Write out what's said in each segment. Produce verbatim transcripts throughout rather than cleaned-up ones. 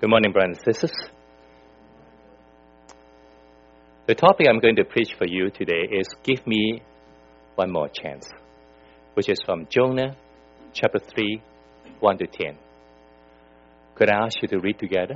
Good morning, brothers and sisters. The topic I'm going to preach for you today is Give Me One More Chance, which is from Jonah chapter three, one to ten. Could I ask you to read together?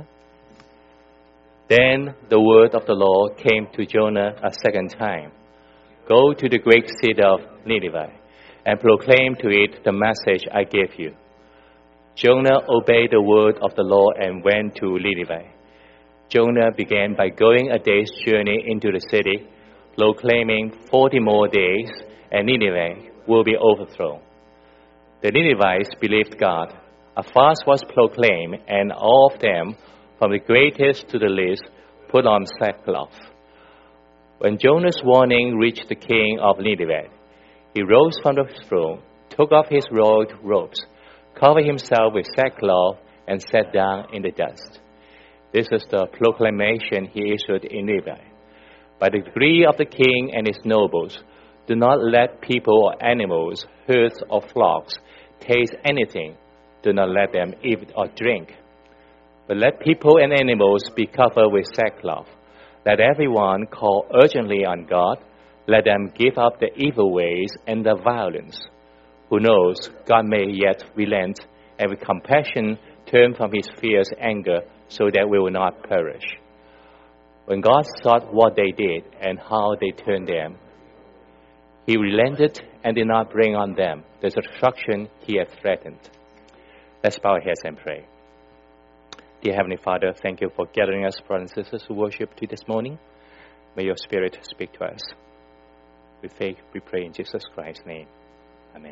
Then the word of the Lord came to Jonah a second time. Go to the great city of Nineveh and proclaim to it the message I gave you. Jonah obeyed the word of the Lord and went to Nineveh. Jonah began by going a day's journey into the city, proclaiming forty more days, and Nineveh will be overthrown. The Ninevites believed God. A fast was proclaimed, and all of them, from the greatest to the least, put on sackcloth. When Jonah's warning reached the king of Nineveh, he rose from the throne, took off his royal robes, covered himself with sackcloth, and sat down in the dust. This is the proclamation he issued in Nineveh. By the decree of the king and his nobles, do not let people or animals, herds or flocks taste anything. Do not let them eat or drink. But let people and animals be covered with sackcloth. Let everyone call urgently on God. Let them give up the evil ways and the violence. Who knows, God may yet relent and with compassion turn from his fierce anger so that we will not perish. When God saw what they did and how they turned them, he relented and did not bring on them the destruction he had threatened. Let's bow our heads and pray. Dear Heavenly Father, thank you for gathering us, brothers and sisters, to worship you this morning. May your Spirit speak to us. We faith, we pray in Jesus Christ's name. Amen.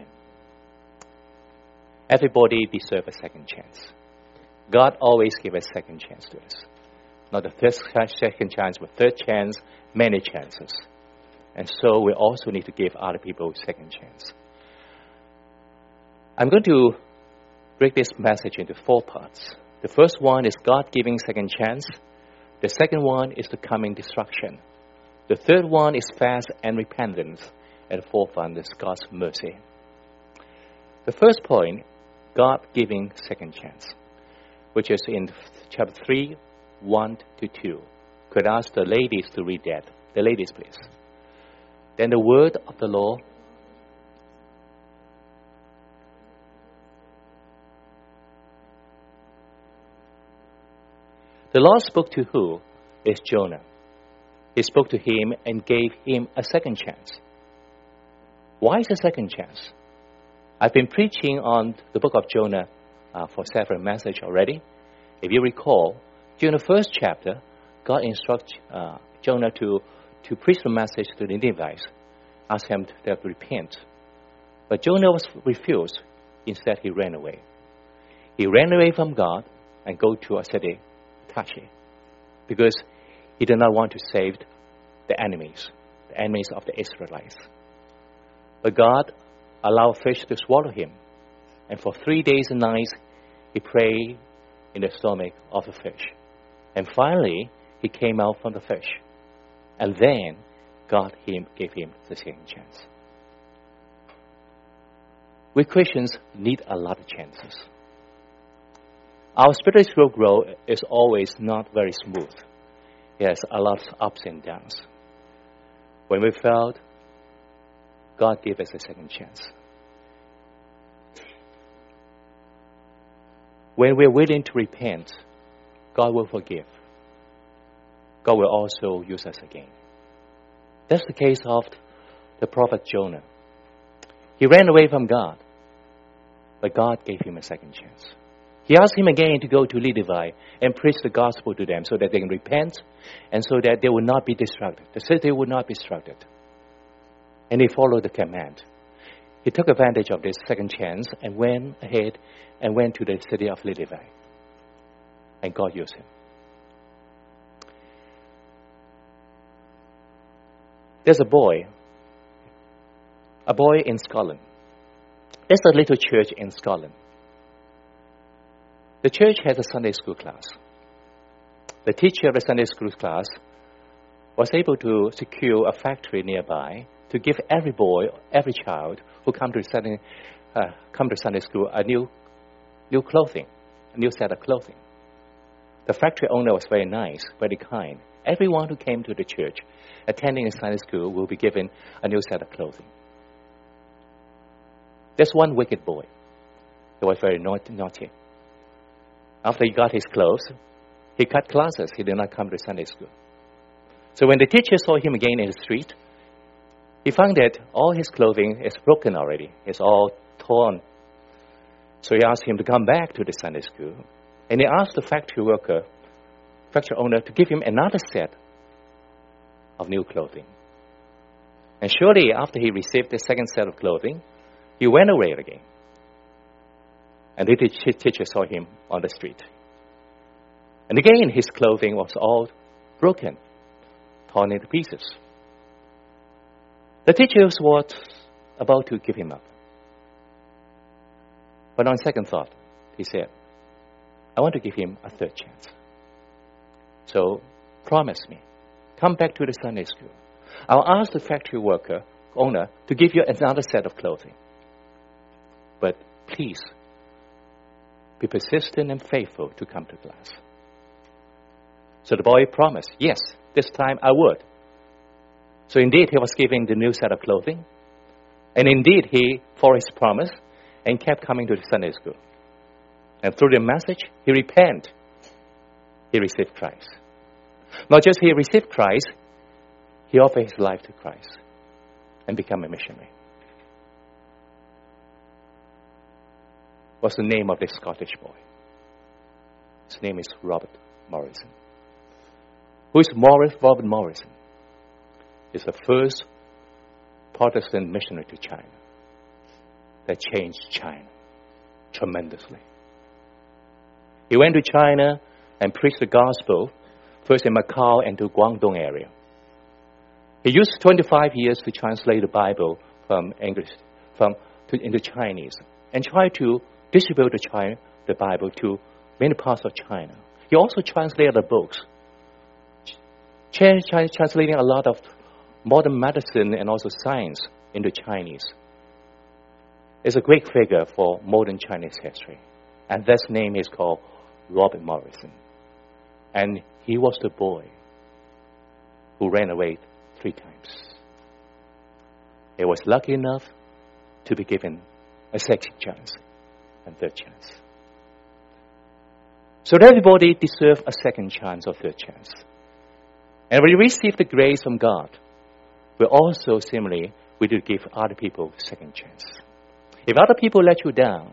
Everybody deserves a second chance. God always gives a second chance to us. Not the first second chance, but third chance, many chances. And so we also need to give other people a second chance. I'm going to break this message into four parts. The first one is God giving second chance. The second one is the coming destruction. The third one is fast and repentance. And the fourth one is God's mercy. The first point, God giving second chance, which is in chapter three, one to two. Could I ask the ladies to read that? The ladies, please. Then the word of the Lord. The Lord spoke to who? Is Jonah. He spoke to him and gave him a second chance. Why is a second chance? I've been preaching on the book of Jonah uh, for several messages already. If you recall, during the first chapter, God instructed uh, Jonah to, to preach the message to the Ninevites, asked him to repent. But Jonah was refused. Instead, he ran away. He ran away from God and go to a city, Tarshish, because he did not want to save the enemies, the enemies of the Israelites. But God allowed fish to swallow him. And for three days and nights, he prayed in the stomach of the fish. And finally, he came out from the fish. And then, God him, gave him the second chance. We Christians need a lot of chances. Our spiritual growth is always not very smooth. It has a lot of ups and downs. When we failed, God gave us a second chance. When we're willing to repent, God will forgive. God will also use us again. That's the case of the prophet Jonah. He ran away from God, but God gave him a second chance. He asked him again to go to Nineveh and preach the gospel to them so that they can repent and so that they will not be distracted. The city would not be distracted. And he followed the command. He took advantage of this second chance and went ahead and went to the city of Nineveh. And God used him. There's a boy, a boy in Scotland. There's a little church in Scotland. The church has a Sunday school class. The teacher of the Sunday school class was able to secure a factory nearby to give every boy, every child who come to Sunday, uh, come to Sunday school a new, new clothing, a new set of clothing. The factory owner was very nice, very kind. Everyone who came to the church, attending a Sunday school, will be given a new set of clothing. There's one wicked boy. He was very naughty. After he got his clothes, he cut classes. He did not come to Sunday school. So when the teacher saw him again in the street, he found that all his clothing is broken already. It's all torn. So he asked him to come back to the Sunday school. And he asked the factory worker, factory owner, to give him another set of new clothing. And surely after he received the second set of clothing, he went away again. And the teacher saw him on the street. And again, his clothing was all broken, torn into pieces. The teacher was about to give him up. But on second thought, he said, I want to give him a third chance. So promise me, come back to the Sunday school. I'll ask the factory worker, owner, to give you another set of clothing. But please, be persistent and faithful to come to class. So the boy promised, yes, this time I would. So indeed, he was given the new set of clothing. And indeed, he, for his promise, and kept coming to the Sunday school. And through the message, he repented. He received Christ. Not just he received Christ, he offered his life to Christ and became a missionary. What's the name of this Scottish boy? His name is Robert Morrison. Who is Morris, Robert Morrison? He's the first Protestant missionary to China that changed China tremendously. He went to China and preached the gospel, first in Macau and to Guangdong area. He used twenty-five years to translate the Bible from English from to, into Chinese and tried to distribute the, China, the Bible to many parts of China. He also translated the books, translating a lot of modern medicine and also science into Chinese. Is a great figure for modern Chinese history. And this name is called Robert Morrison. And he was the boy who ran away three times. He was lucky enough to be given a second chance and third chance. So everybody deserves a second chance or third chance. And when we receive the grace from God, we also similarly, we do give other people a second chance. If other people let you down,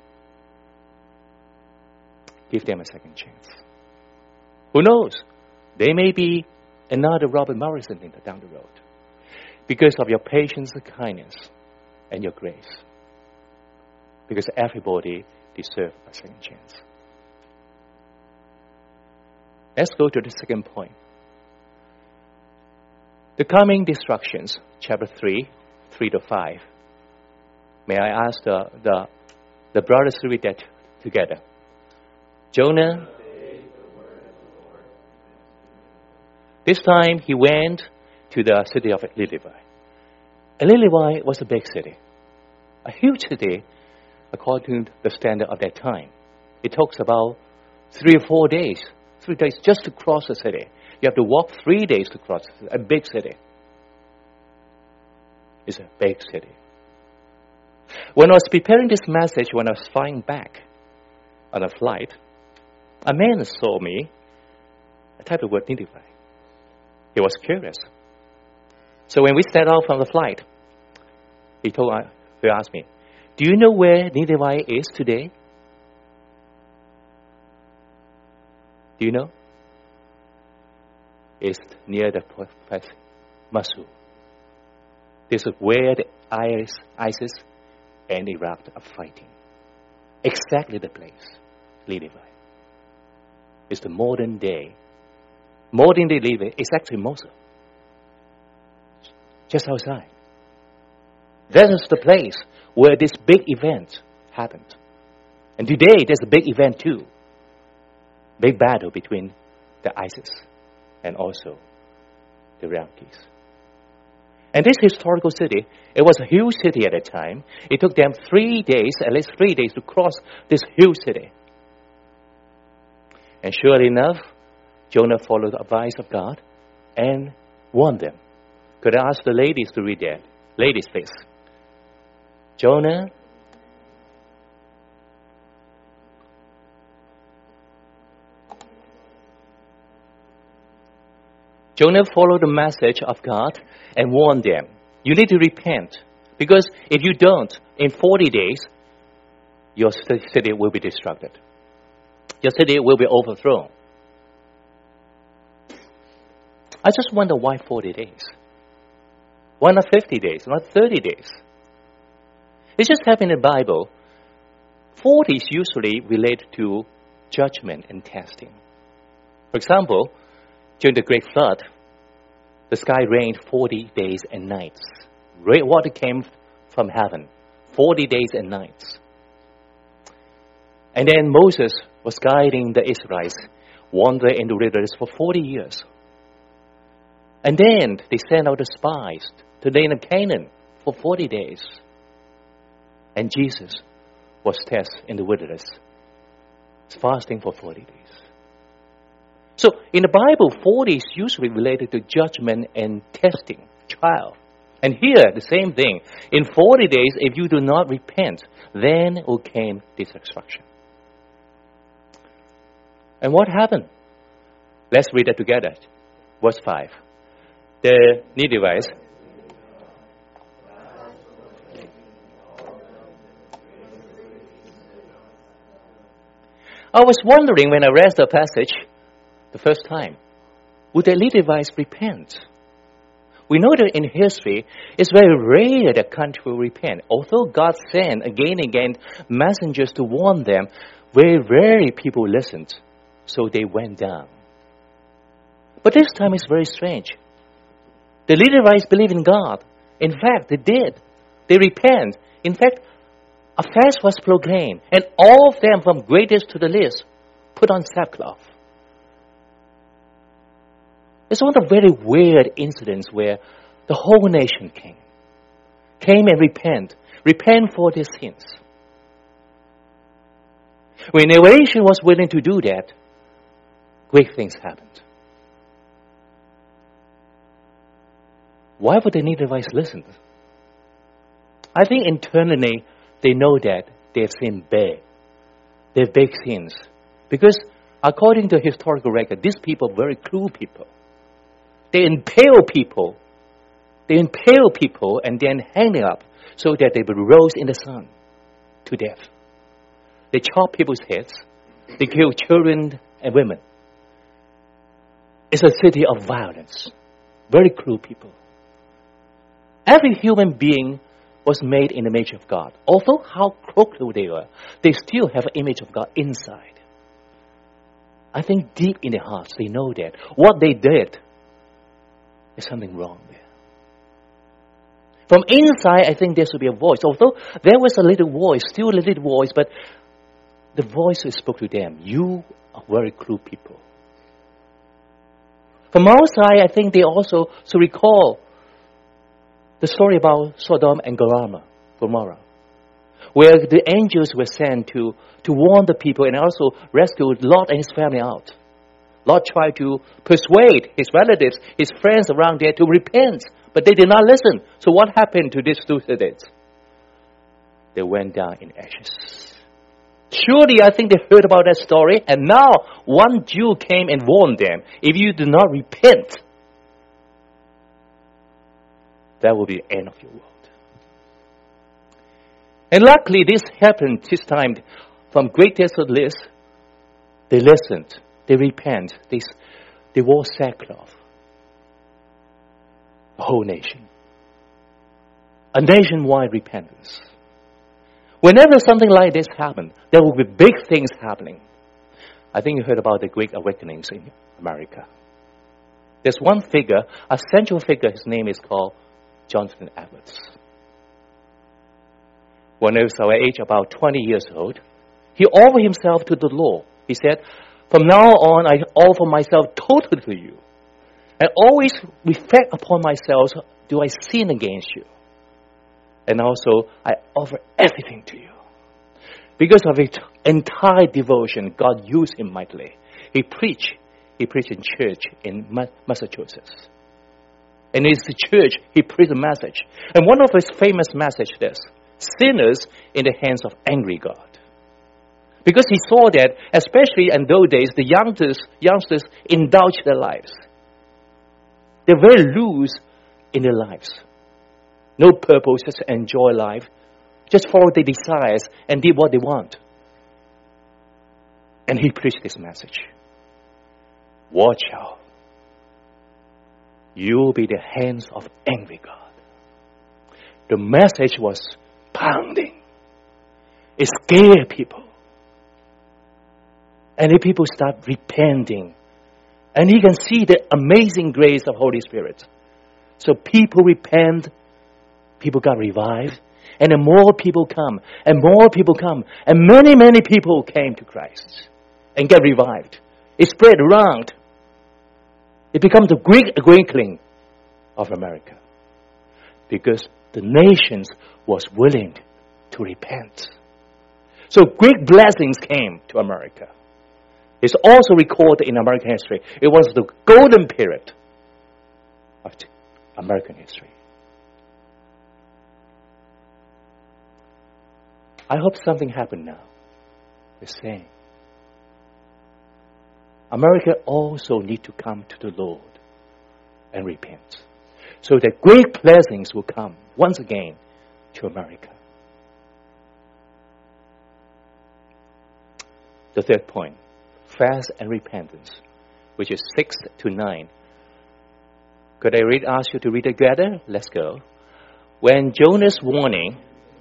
give them a second chance. Who knows? They may be another Robert Morrison down the road because of your patience and kindness and your grace. Because everybody deserves a second chance. Let's go to the second point. The coming destructions, chapter three, three to five. May I ask the, the, the brothers to read that together. Jonah, this time he went to the city of Nineveh. And Nineveh was a big city, a huge city according to the standard of that time. It talks about three or four days, three days just to cross the city. You have to walk three days to cross a big city. It's a big city. When I was preparing this message, when I was flying back on a flight, a man saw me, I typed the word Nineveh. He was curious. So when we set out from the flight, he told, he asked me, do you know where Nineveh is today? Do you know? It's near the place Mosul. This is where the ISIS and Iraq are fighting. Exactly the place, Nineveh. It's the modern day. Modern day Nineveh is actually Mosul. Just outside. That is the place where this big event happened. And today there's a big event too. Big battle between the ISIS and also the Iraqis. And this historical city, it was a huge city at the time. It took them three days, at least three days, to cross this huge city. And surely enough, Jonah followed the advice of God and warned them. Could I ask the ladies to read that? Ladies, please. Jonah Jonah followed the message of God and warned them. You need to repent. Because if you don't, in forty days, your city will be destructed. Your city will be overthrown. I just wonder why forty days? Why not fifty days? Not thirty days? It just happened in the Bible. forty is usually related to judgment and testing. For example, during the Great Flood, the sky rained forty days and nights. Water came from heaven, forty days and nights. And then Moses was guiding the Israelites, wandering in the wilderness for forty years. And then they sent out the spies to the land of Canaan for forty days. And Jesus was tested in the wilderness, fasting for forty days. So in the Bible, forty is usually related to judgment and testing, trial. And here, the same thing. In forty days, if you do not repent, then will came destruction. And what happened? Let's read it together. Verse five. The Ninevites I was wondering when I read the passage the first time, would the Ninevites repent? We know that in history, it's very rare that country will repent. Although God sent again and again messengers to warn them, very rarely people listened. So they went down. But this time it's very strange. The Ninevites believe in God. In fact, they did. They repent. In fact, a fast was proclaimed. And all of them, from greatest to the least, put on sackcloth. It's one of the very weird incidents where the whole nation came. Came and repent. Repent for their sins. When a nation was willing to do that, great things happened. Why would the Ninevites listen? I think internally they know that they have sinned big. They have big sins. Because according to historical record, these people are very cruel people. They impale people. They impale people and then hang them up so that they will roast in the sun to death. They chop people's heads. They kill children and women. It's a city of violence. Very cruel people. Every human being was made in the image of God. Although how crooked they were, they still have an image of God inside. I think deep in their hearts, they know that what they did is something wrong there. From inside, I think there should be a voice. Although there was a little voice, still a little voice, but the voice spoke to them. You are very cruel people. From outside, I think they also should recall the story about Sodom and Gomorrah, Gomorrah, where the angels were sent to, to warn the people and also rescue Lot and his family out. Lot tried to persuade his relatives, his friends around there to repent, but they did not listen. So what happened to these two cities? They went down in ashes. Surely, I think they heard about that story, and now one Jew came and warned them, if you do not repent, that will be the end of your world. And luckily, this happened this time from greatest to least. They listened. They repent. They, they wore sackcloth. The whole nation. A nationwide repentance. Whenever something like this happens, there will be big things happening. I think you heard about the Great Awakenings in America. There's one figure, a central figure, his name is called Jonathan Edwards. When he was our age, about twenty years old, he offered himself to the Lord. He said, from now on, I offer myself totally to you. And always reflect upon myself, do I sin against you? And also, I offer everything to you. Because of his entire devotion, God used him mightily. he preached. He preached in church in Massachusetts. And it's the church, he preached a message. And one of his famous messages is, sinners in the hands of angry God. Because he saw that, especially in those days, the youngsters, youngsters indulge their lives. They're very loose in their lives. No purpose, just enjoy life. Just follow their desires and do what they want. And he preached this message. Watch out. You will be the hands of angry God. The message was pounding. It scared people. And the people start repenting. And he can see the amazing grace of Holy Spirit. So people repent. People got revived. And then more people come. And more people come. And many, many people came to Christ. And get revived. It spread around. It becomes the great awakening of America. Because the nations was willing to repent. So great blessings came to America. It's also recorded in American history. It was the golden period of American history. I hope something happened now. The same. America also need to come to the Lord and repent. So that great blessings will come once again to America. The third point, fast and repentance, which is six to nine. Could I read, ask you to read together? Let's go. When Jonah's warning,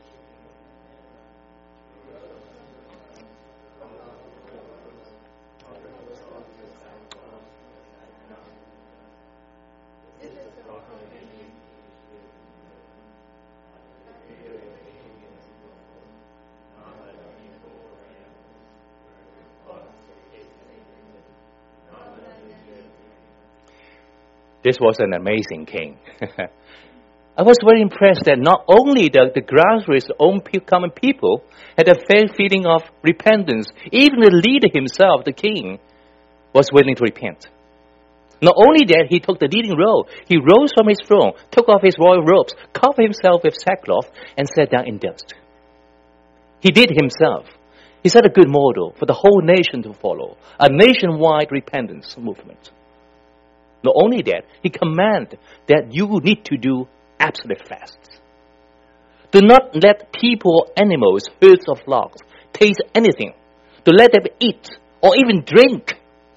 this was an amazing king. I was very impressed that not only the, the grassroots, own common people, had a fair feeling of repentance. Even the leader himself, the king, was willing to repent. Not only that, he took the leading role. He rose from his throne, took off his royal robes, covered himself with sackcloth, and sat down in dust. He did himself. He set a good model for the whole nation to follow, a nationwide repentance movement. Not only that, he commanded that you need to do absolute fasts. Do not let people, animals, herds of flocks taste anything. To let them eat or even drink.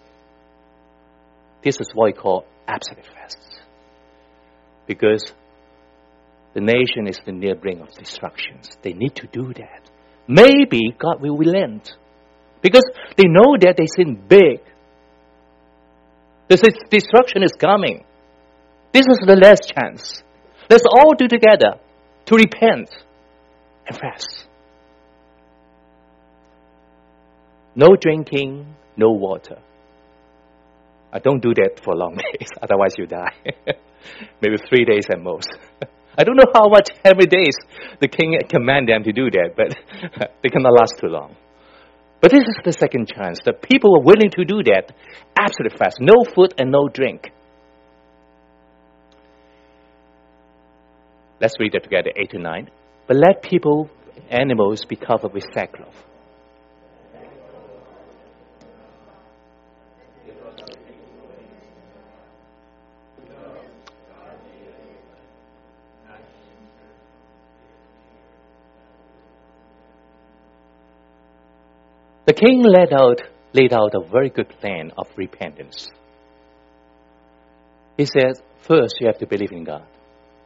This is what we call absolute fasts. Because the nation is the near brink of destructions. They need to do that. Maybe God will relent. Because they know that they sin big. This is, destruction is coming. This is the last chance. Let's all do together to repent and fast. No drinking, no water. I don't do that for long days, otherwise you die. Maybe three days at most. I don't know how much, how many days the king command them to do that, but they cannot last too long. But this is the second chance. The people are willing to do that. Absolute fast. No food and no drink. Let's read that together, eight to nine. But let people, animals, be covered with sackcloth. The king laid out, laid out a very good plan of repentance. He says, first you have to believe in God.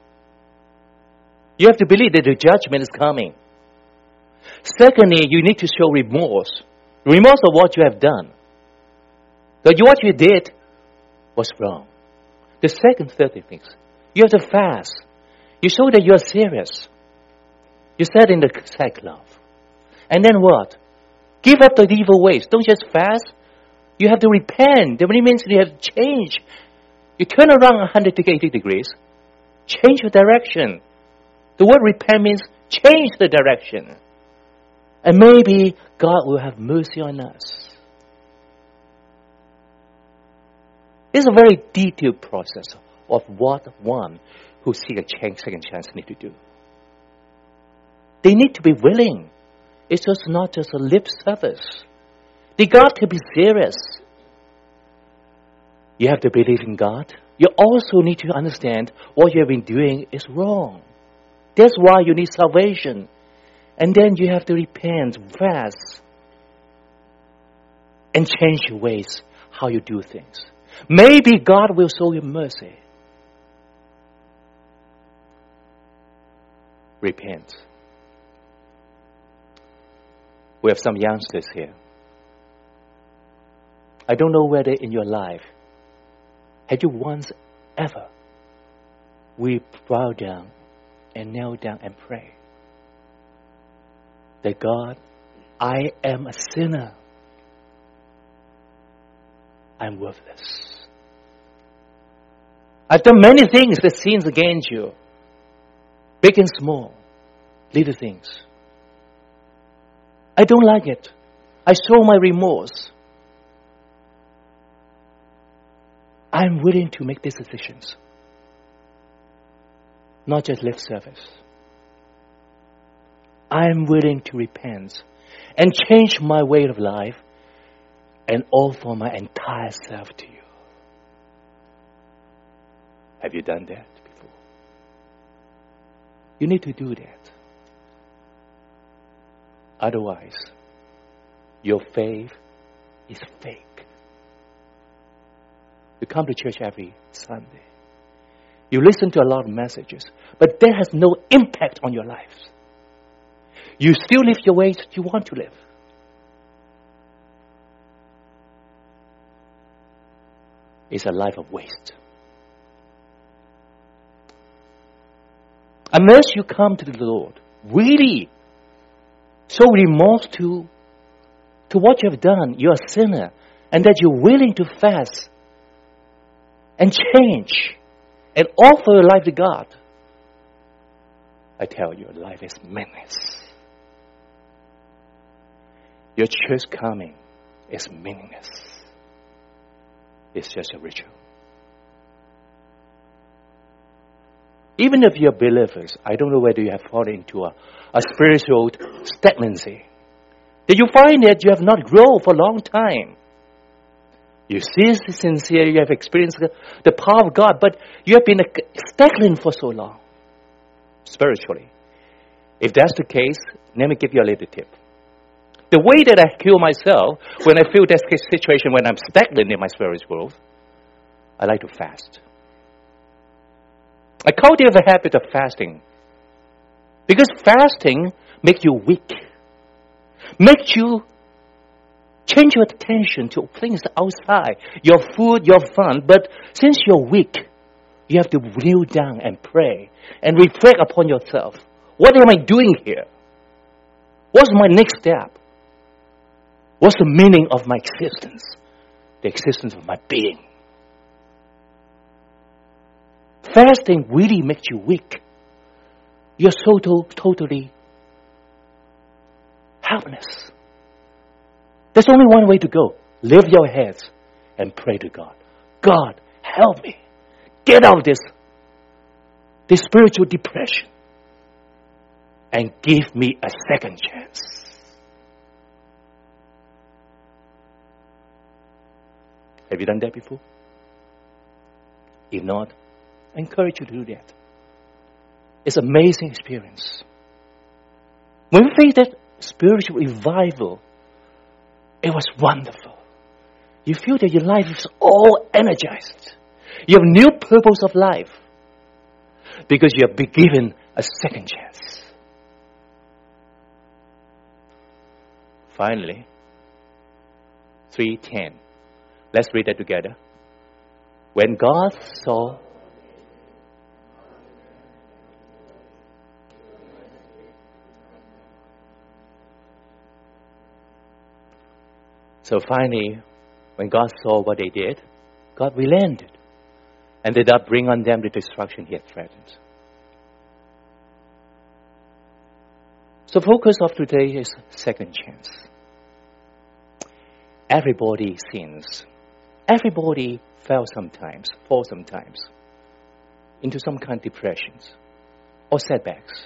You have to believe that the judgment is coming. Secondly, you need to show remorse. Remorse of what you have done. That what you did was wrong. The second, third thing, you have to fast. You show that you are serious. You sat in the sackcloth. And then what? Give up the evil ways. Don't just fast. You have to repent. That means you have to change. You turn around one hundred eighty degrees. Change your direction. The word repent means change the direction. And maybe God will have mercy on us. It's a very detailed process of what one who seek a chance, second chance need to do. They need to be willing. It's just not just a lip service. They got to be serious. You have to believe in God. You also need to understand what you have been doing is wrong. That's why you need salvation. And then you have to repent, fast, and change your ways, how you do things. Maybe God will show you mercy. Repent. We have some youngsters here. I don't know whether in your life, had you once ever we bow down and kneel down and pray that God, I am a sinner. I'm worthless. I've done many things that sins against you. Big and small. Little things. I don't like it. I show my remorse. I'm willing to make these decisions. Not just lip service. I'm willing to repent and change my way of life and offer my entire self to you. Have you done that before? You need to do that. Otherwise, your faith is fake. You come to church every Sunday. You listen to a lot of messages, but that has no impact on your life. You still live your ways you want to live. It's a life of waste. Unless you come to the Lord, really show remorse to, to what you have done, you're a sinner, and that you're willing to fast and change and offer your life to God, I tell you, life is meaningless. Your church coming is meaningless. It's just a ritual. Even if you're believers, I don't know whether you have fallen into a, a spiritual stagnancy. Did you find that you have not grown for a long time? You see sincere, you have experienced the power of God, but you have been stagnant for so long, spiritually. If that's the case, let me give you a little tip. The way that I cure myself when I feel that situation, when I'm stagnant in my spiritual growth, I like to fast. I cultivate the habit of fasting. Because fasting makes you weak. Makes you change your attention to things outside. Your food, your fun. But since you're weak, you have to kneel down and pray. And reflect upon yourself. What am I doing here? What's my next step? What's the meaning of my existence? The existence of my being. Fasting really makes you weak. You're so to- totally helpless. There's only one way to go. Lift your heads and pray to God. God, help me. Get out of this, this spiritual depression. And give me a second chance. Have you done that before? If not, I encourage you to do that. It's an amazing experience. When we face that spiritual revival, it was wonderful. You feel that your life is all energized. You have new purpose of life because you have been given a second chance. Finally, three ten. Let's read that together. When God saw So finally, when God saw what they did, God relented and did not bring on them the destruction he had threatened. So focus of today is second chance. Everybody sins. Everybody fell sometimes, fall sometimes, into some kind of depressions or setbacks.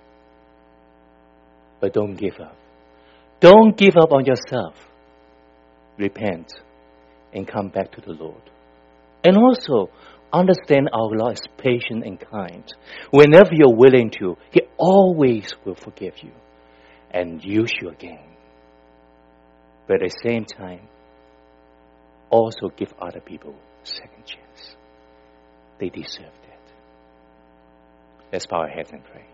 But don't give up. Don't give up on yourself. Repent and come back to the Lord. And also, understand our Lord is patient and kind. Whenever you're willing to, He always will forgive you and use you again. But at the same time, also give other people a second chance. They deserve that. Let's bow our heads and pray.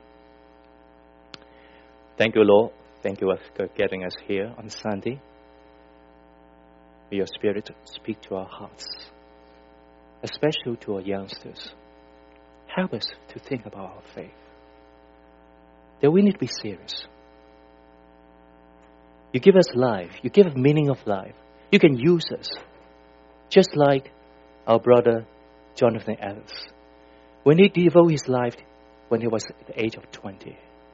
Thank you, Lord. Thank you for getting us here on Sunday. May your Spirit speak to our hearts, especially to our youngsters. Help us to think about our faith. That we need to be serious. You give us life. You give us meaning of life. You can use us. Just like our brother Jonathan Edwards. When he devoted his life when he was at the age of twenty.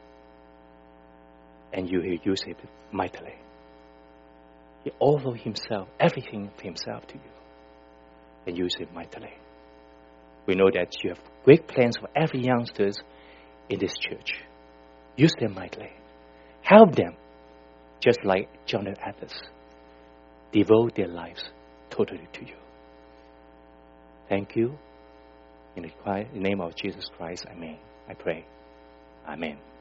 And you use it mightily. He offered himself, everything of himself to you. And use it mightily. We know that you have great plans for every youngsters in this church. Use them mightily. Help them, just like Jonathan Edwards. Devote their lives totally to you. Thank you. In the name of Jesus Christ, Amen. I pray. Amen.